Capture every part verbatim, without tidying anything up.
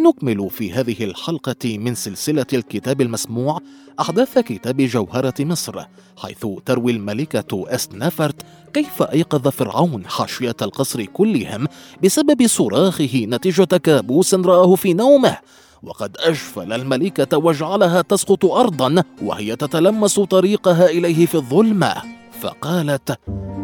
نكمل في هذه الحلقة من سلسلة الكتاب المسموع أحداث كتاب جوهرة مصر، حيث تروي الملكة أسنافرت كيف أيقظ فرعون حاشية القصر كلهم بسبب صراخه نتيجة كابوس رآه في نومه، وقد أشفل الملكة وجعلها تسقط أرضا وهي تتلمس طريقها إليه في الظلمة، فقالت: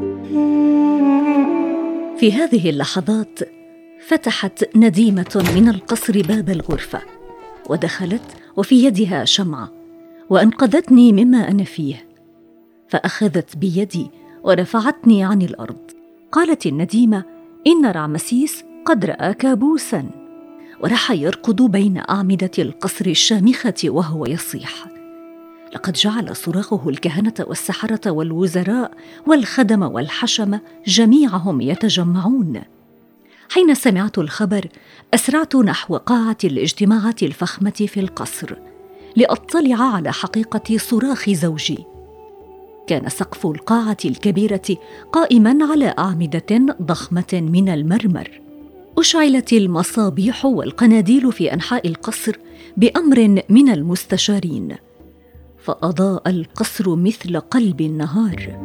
في هذه اللحظات فتحت نديمة من القصر باب الغرفة ودخلت وفي يدها شمعة وأنقذتني مما أنا فيه، فأخذت بيدي ورفعتني عن الأرض. قالت النديمة: إن رعمسيس قد رأى كابوسا، وراح يركض بين أعمدة القصر الشامخة وهو يصيح. لقد جعل صراخه الكهنة والسحرة والوزراء والخدم والحشم جميعهم يتجمعون. حين سمعت الخبر أسرعت نحو قاعة الاجتماعات الفخمة في القصر لأطلع على حقيقة صراخ زوجي. كان سقف القاعة الكبيرة قائماً على أعمدة ضخمة من المرمر. أشعلت المصابيح والقناديل في أنحاء القصر بأمر من المستشارين، فأضاء القصر مثل قلب النهار.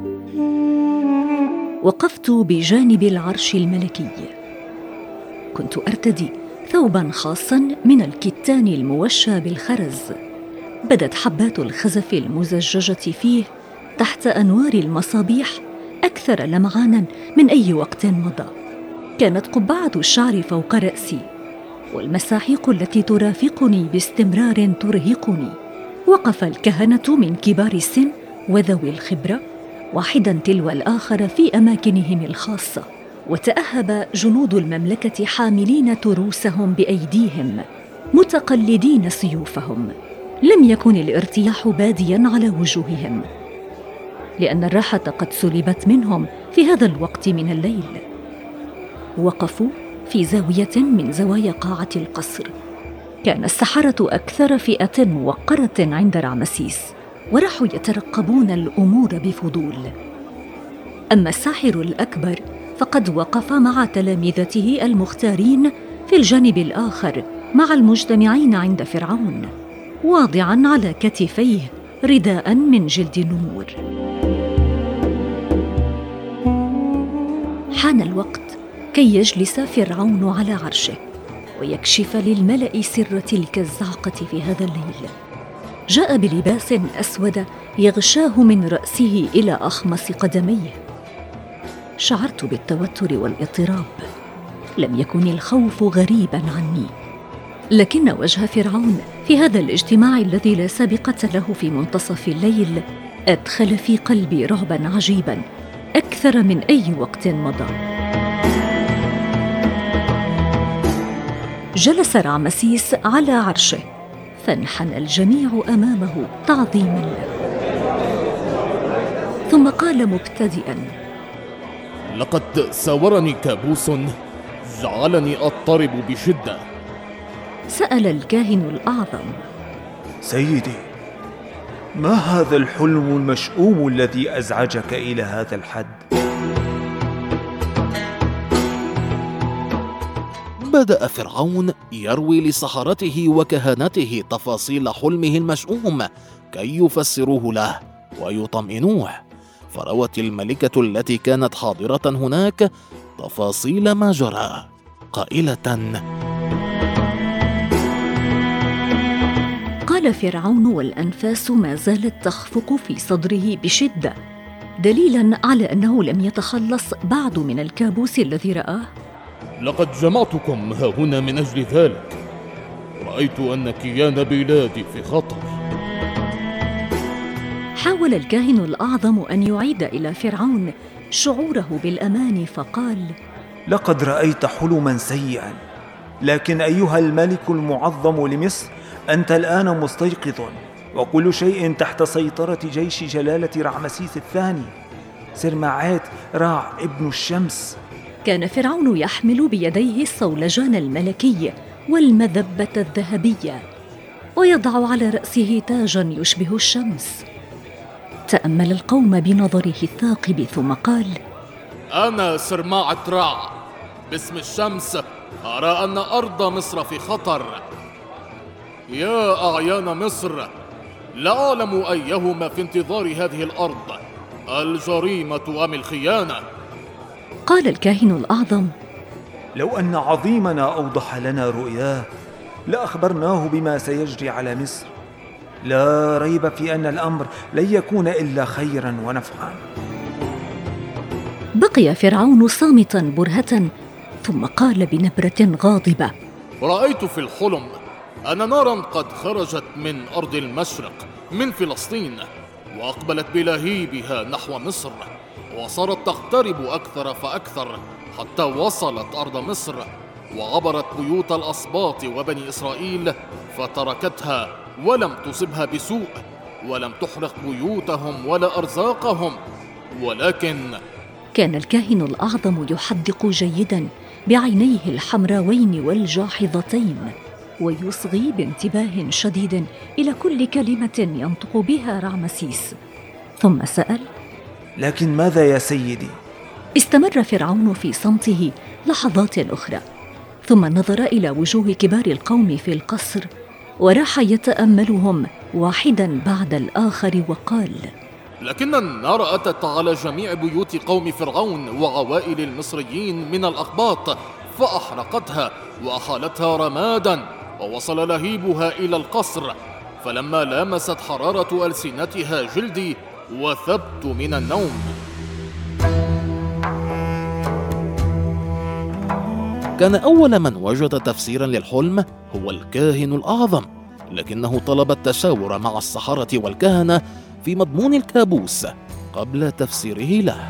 وقفت بجانب العرش الملكي، كنت أرتدي ثوباً خاصاً من الكتان الموشى بالخرز، بدت حبات الخزف المزججة فيه تحت أنوار المصابيح أكثر لمعاناً من أي وقت مضى. كانت قبعة الشعر فوق رأسي، والمساحيق التي ترافقني باستمرار ترهقني. وقف الكهنة من كبار السن وذوي الخبرة واحداً تلو الآخر في أماكنهم الخاصة، وتأهب جنود المملكة حاملين تروسهم بأيديهم متقلدين سيوفهم. لم يكن الارتياح بادياً على وجوههم، لأن الراحة قد سلبت منهم في هذا الوقت من الليل. وقفوا في زاوية من زوايا قاعة القصر. كان السحرة أكثر فئة موقرة عند رعمسيس، وراحوا يترقبون الأمور بفضول. أما الساحر الأكبر فقد وقف مع تلامذته المختارين في الجانب الآخر مع المجتمعين عند فرعون، واضعاً على كتفيه رداءً من جلد النمور. حان الوقت كي يجلس فرعون على عرشه ويكشف للملأ سر تلك الزعقة في هذا الليل. جاء بلباس أسود يغشاه من رأسه إلى أخمص قدميه. شعرت بالتوتر والاضطراب، لم يكن الخوف غريباً عني، لكن وجه فرعون في هذا الاجتماع الذي لا سابقة له في منتصف الليل أدخل في قلبي رعباً عجيباً أكثر من أي وقت مضى. جلس رعمسيس على عرشه، فانحنى الجميع أمامه تعظيماً له، ثم قال مبتدئاً: لقد ساورني كابوس جعلني أضطرب بشدة. سأل الكاهن الأعظم: سيدي، ما هذا الحلم المشؤوم الذي أزعجك إلى هذا الحد؟ بدأ فرعون يروي لسحرته وكهنته تفاصيل حلمه المشؤوم كي يفسروه له ويطمئنوه، فروت الملكة التي كانت حاضرة هناك تفاصيل ما جرى قائلة: قال فرعون والأنفاس ما زالت تخفق في صدره بشدة، دليلاً على أنه لم يتخلص بعد من الكابوس الذي رآه: لقد جمعتكم هنا من أجل ذلك. رأيت أن كيان بلادي في خطر. حاول الكاهن الأعظم أن يعيد إلى فرعون شعوره بالأمان، فقال: لقد رأيت حلماً سيئاً، لكن أيها الملك المعظم لمصر، أنت الآن مستيقظ، وكل شيء تحت سيطرة جيش جلالة رعمسيس الثاني سرمعات راع ابن الشمس. كان فرعون يحمل بيديه الصولجان الملكي والمذبة الذهبية، ويضع على رأسه تاجاً يشبه الشمس. تأمل القوم بنظره الثاقب ثم قال: أنا سرماعة راع، باسم الشمس أرى أن أرض مصر في خطر. يا أعيان مصر، لا أعلم أيهما في انتظار هذه الأرض، الجريمة أم الخيانة. قال الكاهن الأعظم: لو أن عظيمنا أوضح لنا رؤياه لأخبرناه بما سيجري على مصر. لا ريب في أن الأمر لن يكون إلا خيرا ونفعا. بقي فرعون صامتا برهة، ثم قال بنبرة غاضبة: رأيت في الحلم أن نارا قد خرجت من أرض المشرق من فلسطين، وأقبلت بلهيبها نحو مصر، وصارت تقترب أكثر فأكثر حتى وصلت أرض مصر، وعبرت بيوت الأسباط وبني إسرائيل فتركتها، ولم تصبها بسوء، ولم تحرق بيوتهم ولا أرزاقهم. ولكن كان الكاهن الأعظم يحدق جيدا بعينيه الحمراوين والجاحظتين، ويصغي بانتباه شديد إلى كل كلمة ينطق بها رعمسيس، ثم سأل: لكن ماذا يا سيدي؟ استمر فرعون في صمته لحظات أخرى، ثم نظر إلى وجوه كبار القوم في القصر، وراح يتأملهم واحدا بعد الآخر، وقال: لكن النار أتت على جميع بيوت قوم فرعون وعوائل المصريين من الأقباط، فأحرقتها وأحالتها رمادا، ووصل لهيبها إلى القصر، فلما لامست حرارة ألسنتها جلدي وثبت من النوم. كان أول من وجد تفسيرا للحلم هو الكاهن الأعظم، لكنه طلب التشاور مع السحرة والكهنة في مضمون الكابوس قبل تفسيره له.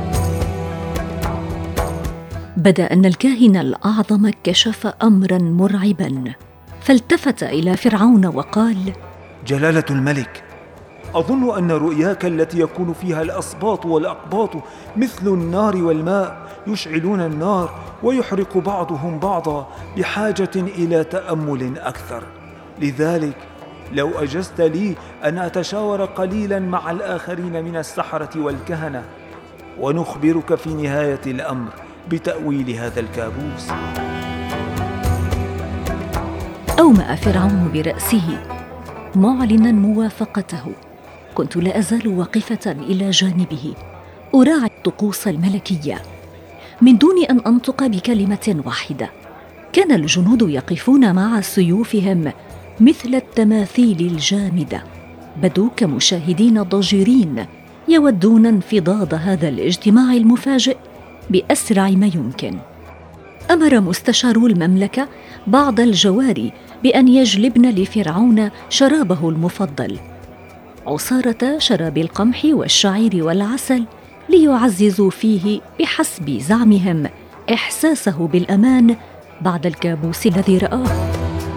بدا أن الكاهن الأعظم كشف أمرا مرعبا، فالتفت إلى فرعون وقال: جلالة الملك، أظن أن رؤياك التي يكون فيها الأسباط والأقباط مثل النار والماء، يشعلون النار ويحرق بعضهم بعضا، بحاجة إلى تأمل أكثر. لذلك لو أجزت لي أن أتشاور قليلا مع الآخرين من السحرة والكهنة، ونخبرك في نهاية الأمر بتأويل هذا الكابوس. أومأ فرعون برأسه معلنا موافقته. كنت لا أزال واقفة إلى جانبه أراعي الطقوس الملكية من دون أن أنطق بكلمة واحدة. كان الجنود يقفون مع سيوفهم مثل التماثيل الجامدة، بدوا كمشاهدين ضجيرين يودون انفضاض هذا الاجتماع المفاجئ بأسرع ما يمكن. أمر مستشارو المملكة بعض الجواري بأن يجلبن لفرعون شرابه المفضل، عصارة شراب القمح والشعير والعسل، ليعززوا فيه بحسب زعمهم إحساسه بالأمان بعد الكابوس الذي رآه.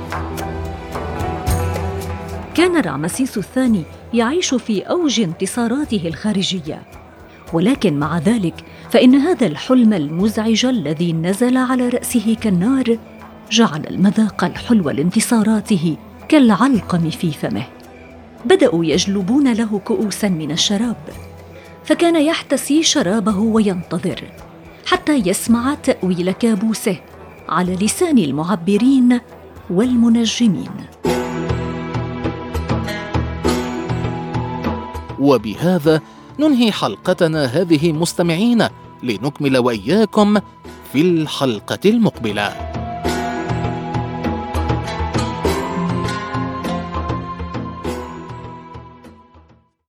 كان رعمسيس الثاني يعيش في أوج انتصاراته الخارجية، ولكن مع ذلك فإن هذا الحلم المزعج الذي نزل على رأسه كالنار جعل المذاق الحلو لانتصاراته كالعلقم في فمه. بدأوا يجلبون له كؤوسا من الشراب، فكان يحتسي شرابه وينتظر حتى يسمع تأويل كابوسه على لسان المعبرين والمنجمين. وبهذا ننهي حلقتنا هذه مستمعين، لنكمل وإياكم في الحلقة المقبلة.